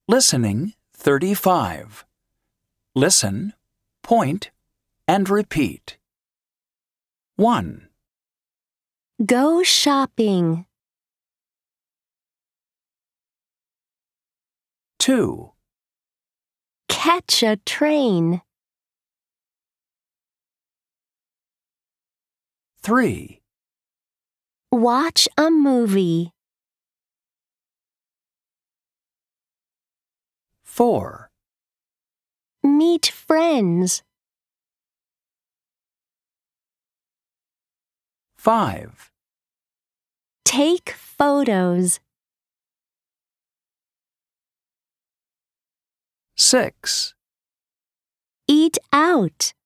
Listening 35. Listen, point, and repeat. 1, Go shopping. 2, Catch a train. 3, Watch a movie. 4, Meet friends. 5, Take photos. 6, Eat out.